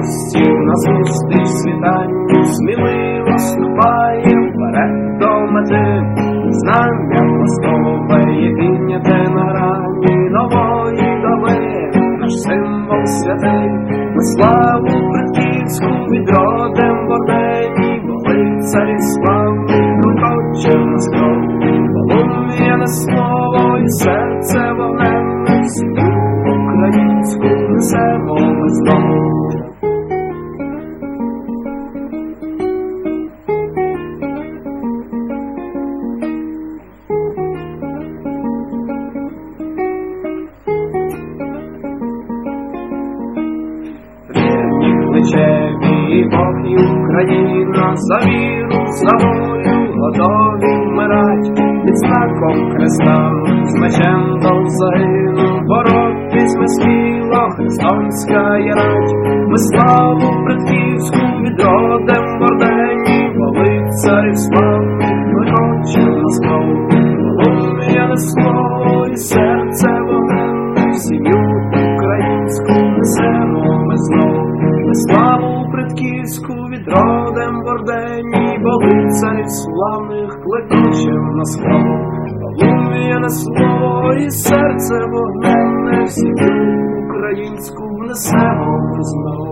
мості назустріч світанню сміливо ступає вперед до мети. Знам'я Христове є підняте на грані нової доби, наш символ святий. Ми славу предківську відродим в ордені, бо лицарі славних кликоче нас кров. Полум'яне слово і серце вогненне, сім'ю українську несемо ми знову. Плечеві Бог і Україна за віру, за волю готові вмирать. Під знаком хреста з мечем до загину боротись ми сміло, христонська єрать. Ми славу предківську відродим в ордені, бо лицарів славних кликоче нас кров. Полум'яне слово і серце вогненне, сім'ю українську несемо ми знов. Ми славу предківську відродим в ордені, бо лицарів славних кликоче нас кров. Полум'яне слово і серце вогненне, сім'ю українську внесемо ми знов.